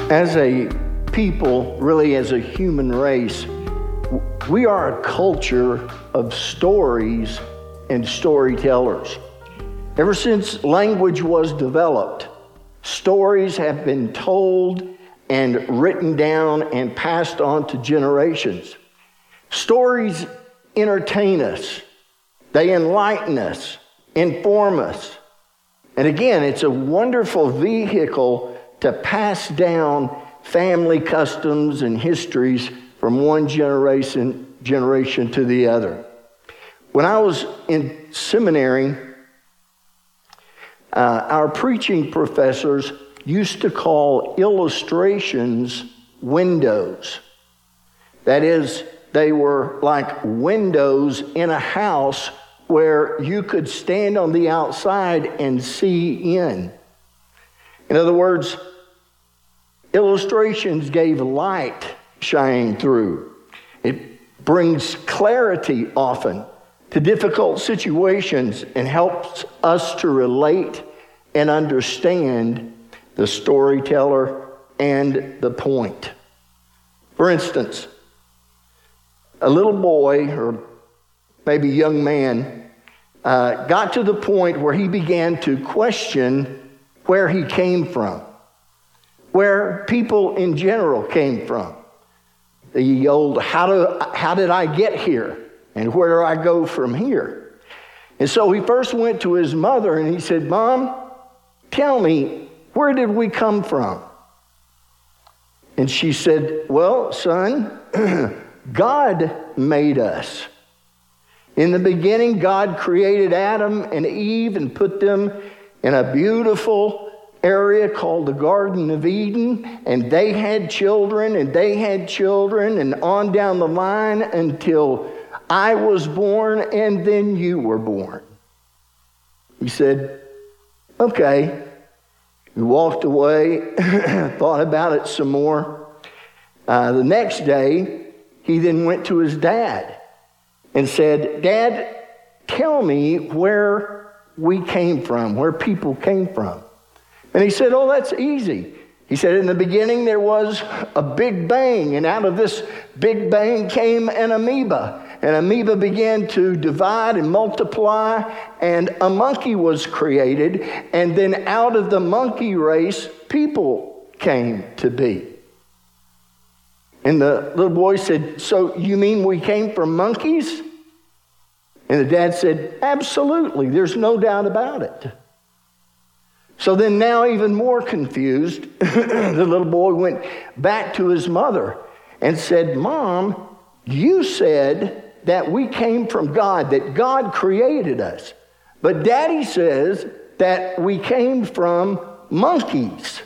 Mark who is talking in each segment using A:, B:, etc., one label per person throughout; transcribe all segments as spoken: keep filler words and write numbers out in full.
A: As a people, really as a human race, we are a culture of stories and storytellers. Ever since language was developed, stories have been told and written down and passed on to generations. Stories entertain us. They enlighten us, inform us. And again, it's a wonderful vehicle to pass down family customs and histories from one generation generation to the other. When I was in seminary, uh, our preaching professors used to call illustrations windows. That is, they were like windows in a house where you could stand on the outside and see in. In other words, illustrations gave light shining through. It brings clarity often to difficult situations and helps us to relate and understand the storyteller and the point. For instance, a little boy or maybe young man uh, got to the point where he began to question where he came from, where people in general came from. The old, how do how did I get here? And where do I go from here? And so he first went to his mother and he said, Mom, tell me, where did we come from? And she said, well, son, God made us. In the beginning, God created Adam and Eve and put them in a beautiful area called the Garden of Eden, and they had children, and they had children, and on down the line until I was born, and then you were born. He said, okay. He walked away, thought about it some more. Uh, the next day, he then went to his dad and said, Dad, tell me where we came from, where people came from. And he said, oh, that's easy. He said, in the beginning there was a big bang, and out of this big bang came an amoeba. And amoeba began to divide and multiply, and a monkey was created. And then out of the monkey race, people came to be. And the little boy said, so you mean we came from monkeys? And the dad said, absolutely, there's no doubt about it. So then now even more confused, the little boy went back to his mother and said, Mom, you said that we came from God, that God created us. But Daddy says that we came from monkeys.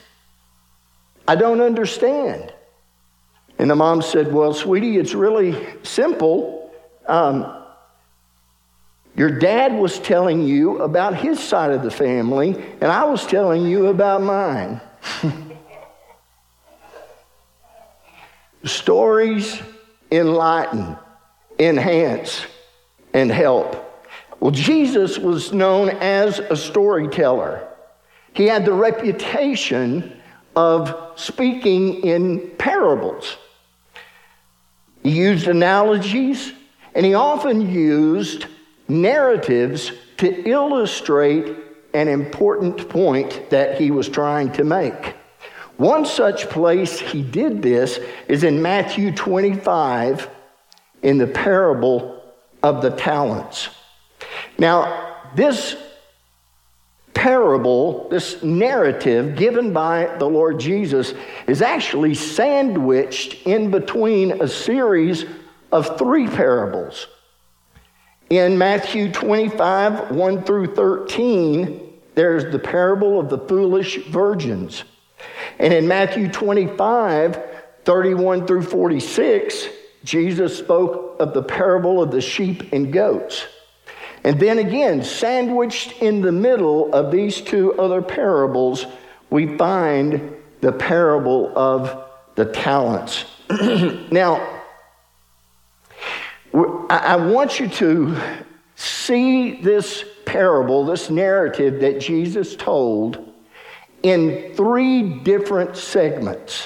A: I don't understand. And the mom said, well, sweetie, it's really simple. Um, Your dad was telling you about his side of the family, and I was telling you about mine. Stories enlighten, enhance, and help. Well, Jesus was known as a storyteller. He had the reputation of speaking in parables. He used analogies, and he often used narratives to illustrate an important point that he was trying to make. One such place he did this is in Matthew twenty-five in the parable of the talents. Now, this parable, this narrative given by the Lord Jesus is actually sandwiched in between a series of three parables. In Matthew twenty-five, one through thirteen, there's the parable of the foolish virgins. And in Matthew twenty-five, thirty-one through forty-six, Jesus spoke of the parable of the sheep and goats. And then again, sandwiched in the middle of these two other parables, we find the parable of the talents. Now, I want you to see this parable, this narrative that Jesus told in three different segments.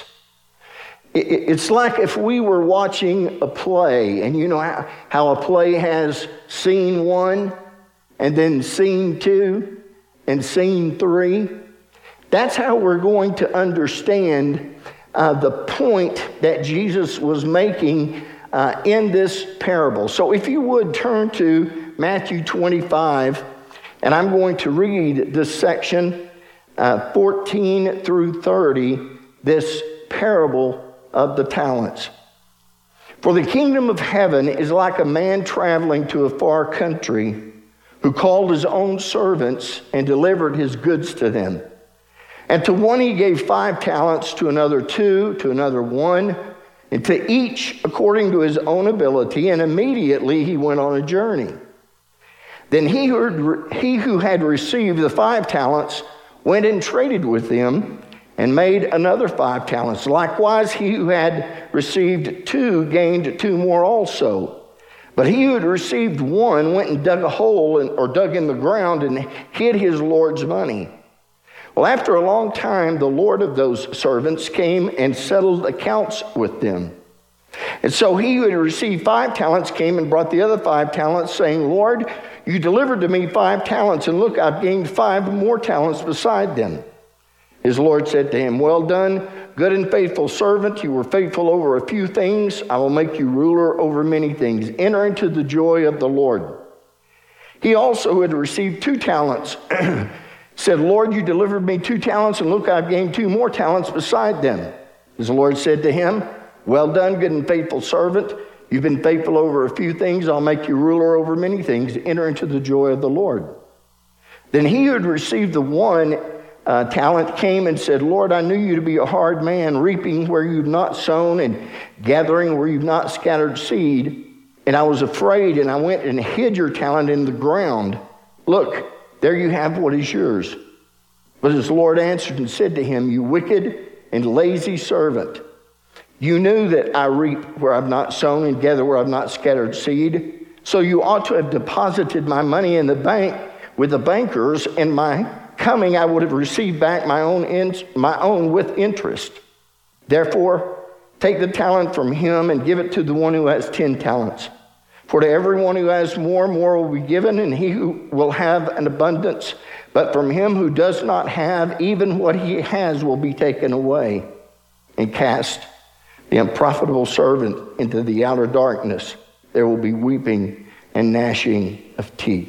A: It's like if we were watching a play, and you know how, how a play has scene one, and then scene two, and scene three. That's how we're going to understand uh, the point that Jesus was making uh, in this parable. So if you would turn to Matthew twenty-five, and I'm going to read this section, uh, fourteen through thirty, this parable of the talents. For the kingdom of heaven is like a man traveling to a far country, who called his own servants and delivered his goods to them. And to one he gave five talents, to another two, to another one, and to each according to his own ability, and immediately he went on a journey. Then he who, he who had received the five talents went and traded with them, and made another five talents. Likewise, he who had received two gained two more also. But he who had received one went and dug a hole in, or dug in the ground and hid his Lord's money. Well, after a long time, the Lord of those servants came and settled accounts with them. And so he who had received five talents came and brought the other five talents, saying, Lord, you delivered to me five talents, and look, I've gained five more talents beside them. His Lord said to him, well done, good and faithful servant. You were faithful over a few things. I will make you ruler over many things. Enter into the joy of the Lord. He also, who had received two talents, said, Lord, you delivered me two talents, and look, I've gained two more talents beside them. His Lord said to him, well done, good and faithful servant. You've been faithful over a few things. I'll make you ruler over many things. Enter into the joy of the Lord. Then he who had received the one Uh, talent came and said, Lord, I knew you to be a hard man, reaping where you've not sown and gathering where you've not scattered seed. And I was afraid, and I went and hid your talent in the ground. Look, there you have what is yours. But his Lord answered and said to him, you wicked and lazy servant, you knew that I reap where I've not sown and gather where I've not scattered seed. So you ought to have deposited my money in the bank with the bankers, and my coming I would have received back my own in, my own with interest. Therefore, take the talent from him and give it to the one who has ten talents. For to everyone who has more, more will be given, and he who will have an abundance. But from him who does not have, even what he has will be taken away. And cast the unprofitable servant into the outer darkness. There will be weeping and gnashing of teeth.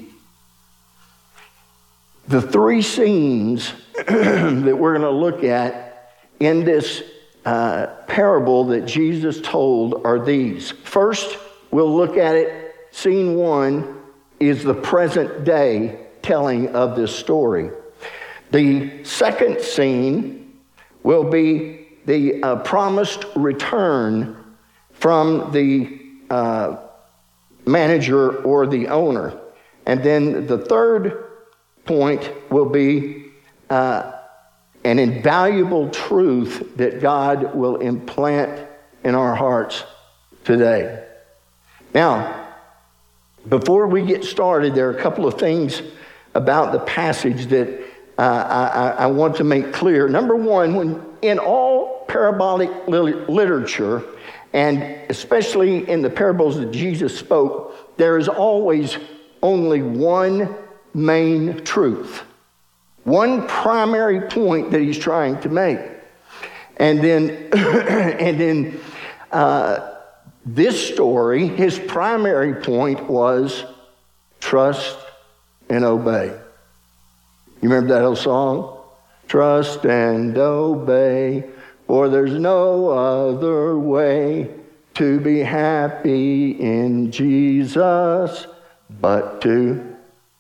A: The three scenes that we're going to look at in this uh, parable that Jesus told are these. First, we'll look at it. Scene one is the present day telling of this story. The second scene will be the uh, promised return from the uh, manager or the owner. And then the third point will be uh, an invaluable truth that God will implant in our hearts today. Now, before we get started, there are a couple of things about the passage that uh, I, I want to make clear. Number one, when in all parabolic literature, and especially in the parables that Jesus spoke, there is always only one main truth, one primary point that he's trying to make. And then, and then uh, this story, his primary point was trust and obey. You remember that old song? Trust and obey, for there's no other way to be happy in Jesus but to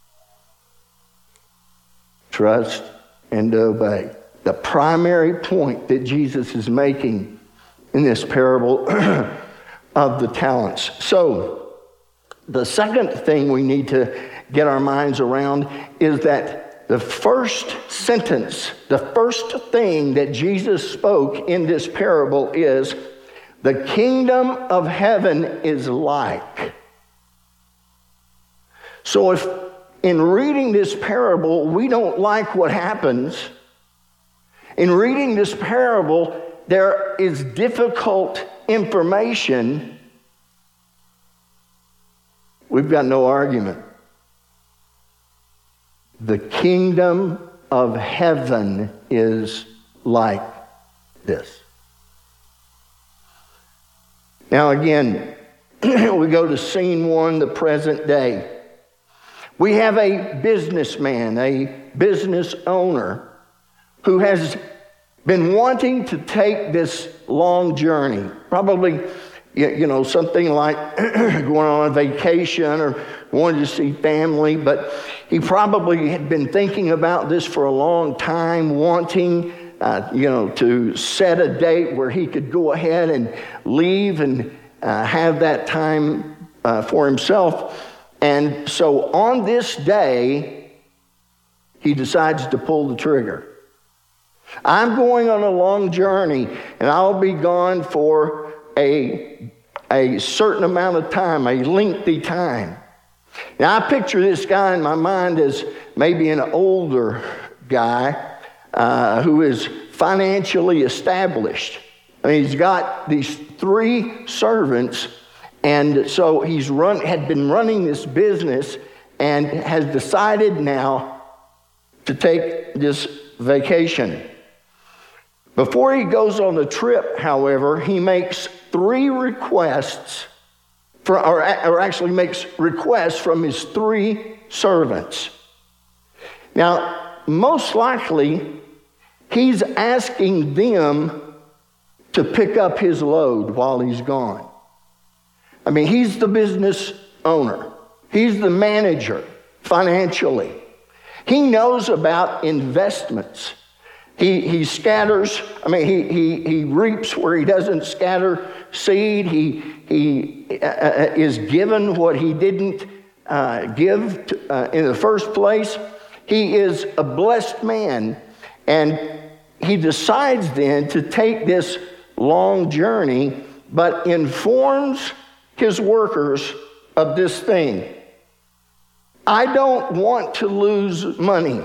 A: trust and obey. The primary point that Jesus is making in this parable of the talents. So, the second thing we need to get our minds around is that the first sentence, the first thing that Jesus spoke in this parable is, the kingdom of heaven is like. So if in reading this parable we don't like what happens, In reading this parable, there is difficult information. We've got no argument. The kingdom of heaven is like this. Now again, we go to scene one, the present day. We have a businessman, a business owner, who has been wanting to take this long journey. Probably, you know, something like going on a vacation or wanted to see family, but he probably had been thinking about this for a long time, wanting, uh, you know, to set a date where he could go ahead and leave and uh, have that time uh, for himself. And so on this day, he decides to pull the trigger. I'm going on a long journey, and I'll be gone for a, a certain amount of time, a lengthy time. Now, I picture this guy in my mind as maybe an older guy uh, who is financially established. I mean, he's got these three servants, and so he's run had been running this business and has decided now to take this vacation. Before he goes on the trip, however, he makes three requests, for, or, or actually makes requests from his three servants. Now, most likely, he's asking them to pick up his load while he's gone. I mean, he's the business owner. He's the manager financially. He knows about investments. He he scatters, I mean, he he he reaps where he doesn't scatter seed. He he uh, is given what he didn't uh, give to, uh, in the first place. He is a blessed man, and he decides then to take this long journey, but informs his workers of this thing. I don't want to lose money.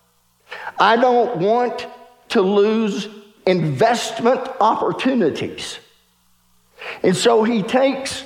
A: I don't want to lose investment opportunities. And so he takes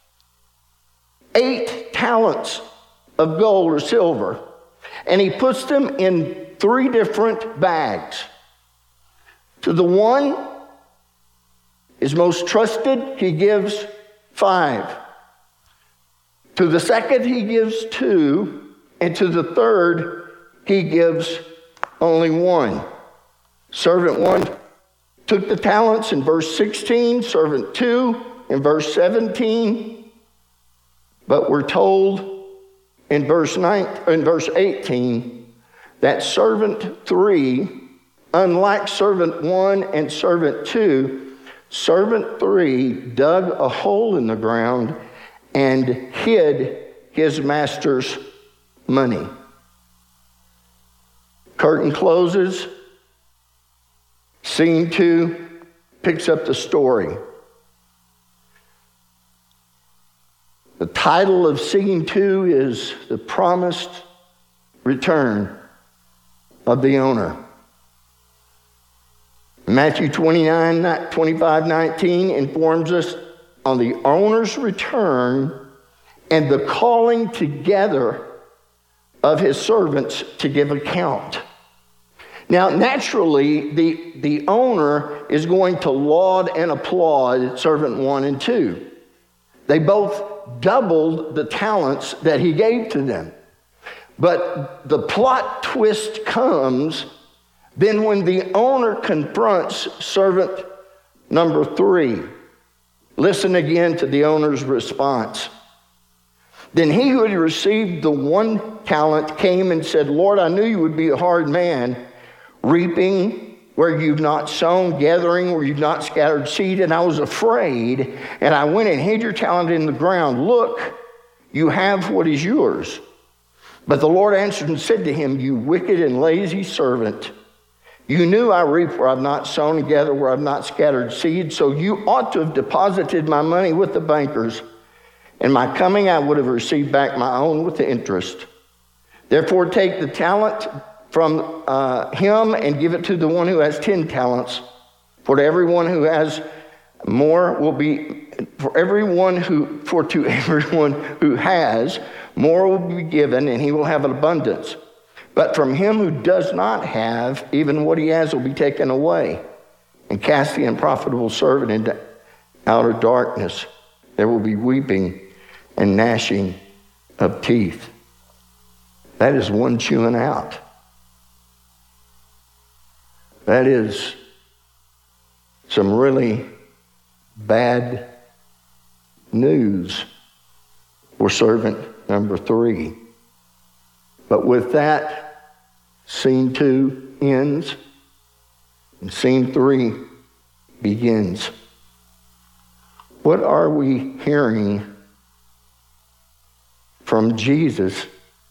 A: eight talents of gold or silver, and he puts them in three different bags. To the one, his most trusted, he gives five. To the second, he gives two. And to the third, he gives only one. Servant one took the talents in verse sixteen, servant two in verse seventeen. But we're told in verse nine, in verse eighteen that servant three, unlike servant one and servant two, servant three dug a hole in the ground and hid his master's money. Curtain closes. Scene two picks up the story. The title of scene two is The Promised Return of the Owner. Matthew twenty-nine, twenty-five, nineteen informs us on the owner's return and the calling together of his servants to give account. Now, naturally, the, the owner is going to laud and applaud servant one and two. They both doubled the talents that he gave to them. But the plot twist comes then when the owner confronts servant number three. Listen again to the owner's response. Then he who had received the one talent came and said, Lord, I knew you would be a hard man, reaping where you've not sown, gathering where you've not scattered seed, and I was afraid, and I went and hid your talent in the ground. Look, you have what is yours. But the Lord answered and said to him, you wicked and lazy servant, you knew I reap where I've not sown and gather where I've not scattered seed, so you ought to have deposited my money with the bankers. In my coming, I would have received back my own with the interest. Therefore, take the talent from uh, him and give it to the one who has ten talents. For to everyone who has more will be, for everyone who, for to everyone who has, more will be given, and he will have an abundance. But from him who does not have, even what he has will be taken away. And cast the unprofitable servant into outer darkness. There will be weeping and gnashing of teeth. That is one chewing out. That is some really bad news for servant number three. But with that, scene two ends and scene three begins. What are we hearing from Jesus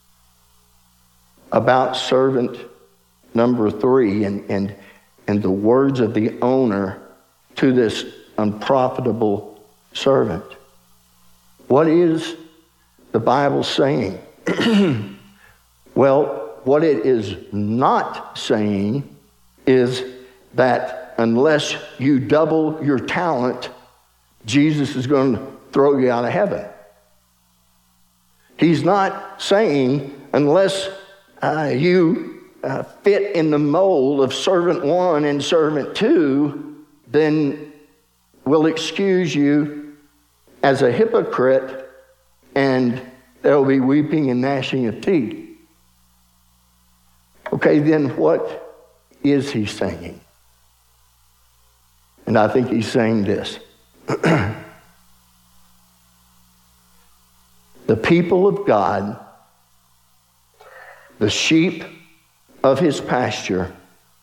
A: about servant number three and, and, and the words of the owner to this unprofitable servant? What is the Bible saying? Well, what it is not saying is that unless you double your talent, Jesus is going to throw you out of heaven. He's not saying unless uh, you uh, fit in the mold of servant one and servant two, then we'll excuse you as a hypocrite and there will be weeping and gnashing of teeth. Okay, then what is he saying? And I think he's saying this. The people of God, the sheep of his pasture,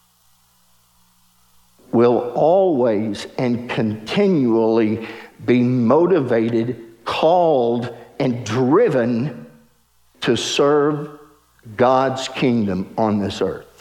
A: will always and continually be motivated, called, and driven to serve God's kingdom on this earth.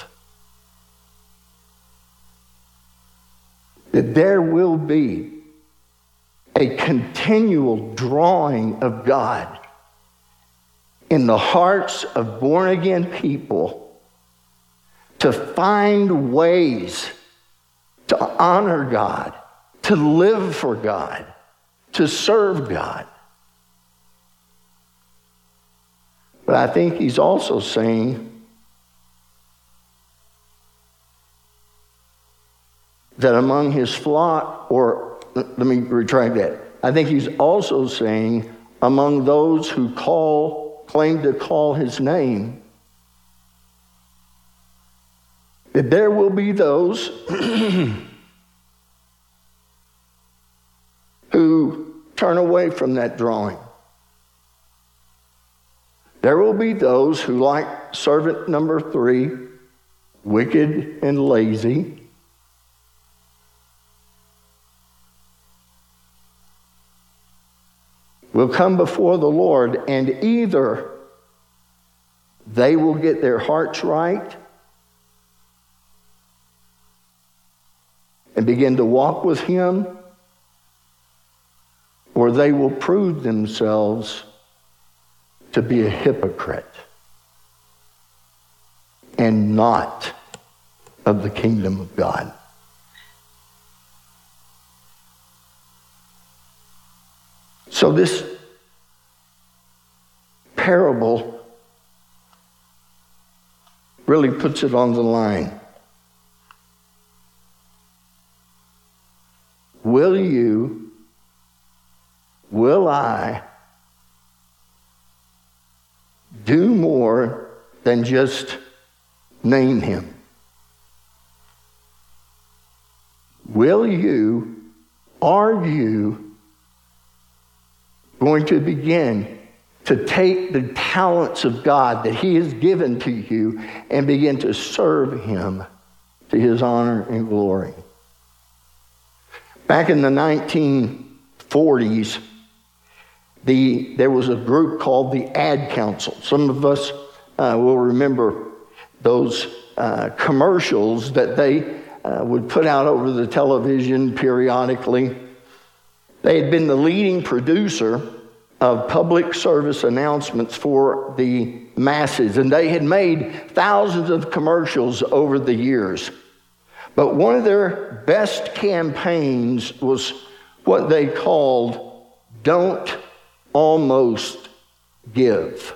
A: That there will be a continual drawing of God in the hearts of born-again people to find ways to honor God, to live for God, to serve God. But I think he's also saying that among his flock, or let me retract that. I think he's also saying among those who call, claim to call his name, that there will be those who turn away from that drawing. There will be those who, like servant number three, wicked and lazy, will come before the Lord, and either they will get their hearts right and begin to walk with him, or they will prove themselves to be a hypocrite and not of the kingdom of God. So this parable really puts it on the line. Will you, will I do more than just name him? Will you, are you going to begin to take the talents of God that he has given to you and begin to serve him to his honor and glory? Back in the nineteen forties, the, there was a group called the Ad Council. Some of us uh, will remember those uh, commercials that they uh, would put out over the television periodically. They had been the leading producer of public service announcements for the masses, and they had made thousands of commercials over the years. But one of their best campaigns was what they called Don't Almost Give.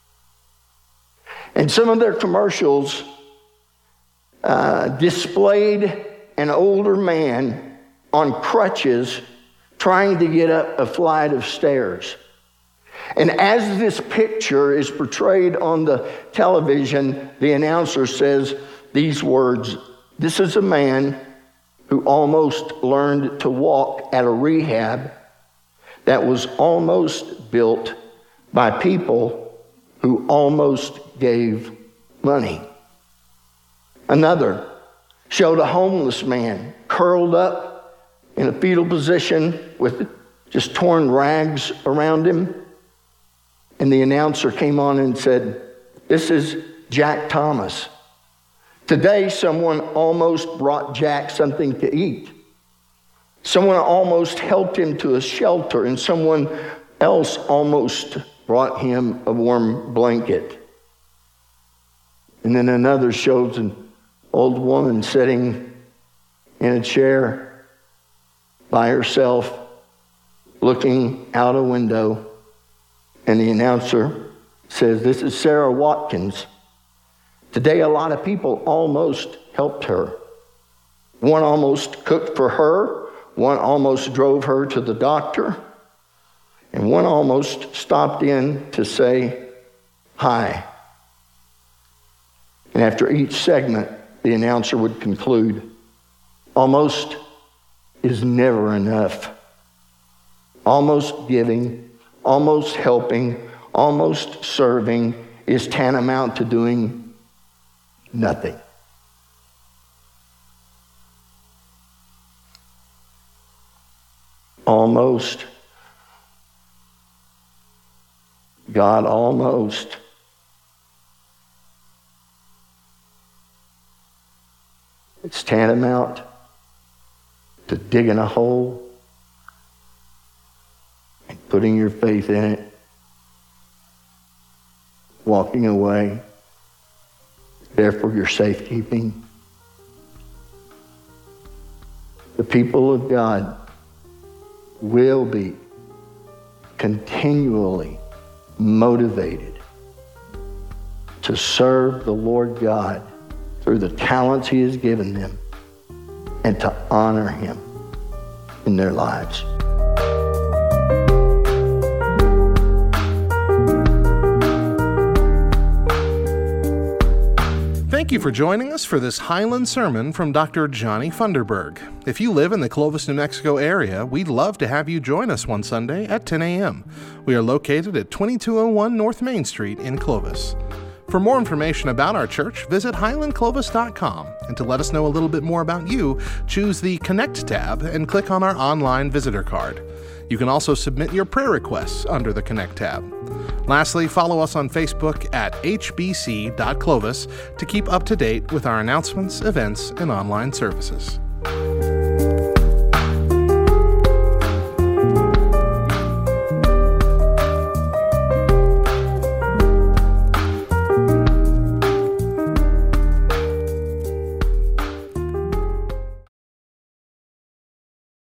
A: And some of their commercials uh, displayed an older man on crutches trying to get up a flight of stairs. And as this picture is portrayed on the television, the announcer says these words, "This is a man who almost learned to walk at a rehab that was almost built by people who almost gave money." Another showed a homeless man curled up in a fetal position with just torn rags around him. And the announcer came on and said, "This is Jack Thomas. Today, someone almost brought Jack something to eat. Someone almost helped him to a shelter, and someone else almost brought him a warm blanket." And then another shows an old woman sitting in a chair by herself, looking out a window. And the announcer says, "This is Sarah Watkins. Today, a lot of people almost helped her. One almost cooked for her. One almost drove her to the doctor. And one almost stopped in to say hi." And after each segment, the announcer would conclude, "Almost is never enough. Almost giving, almost helping, almost serving is tantamount to doing nothing." Almost. God almost. It's tantamount to digging a hole and putting your faith in it, walking away, there for your safekeeping. The people of God will be continually motivated to serve the Lord God through the talents He has given them and to honor Him in their lives.
B: Thank you for joining us for this Highland sermon from Doctor Johnny Funderburg. If you live in the Clovis, New Mexico area, we'd love to have you join us one Sunday at ten a.m. We are located at twenty-two oh one North Main Street in Clovis. For more information about our church, visit highland clovis dot com. And to let us know a little bit more about you, choose the Connect tab and click on our online visitor card. You can also submit your prayer requests under the Connect tab. Lastly, follow us on Facebook at h b c dot clovis to keep up to date with our announcements, events, and online services.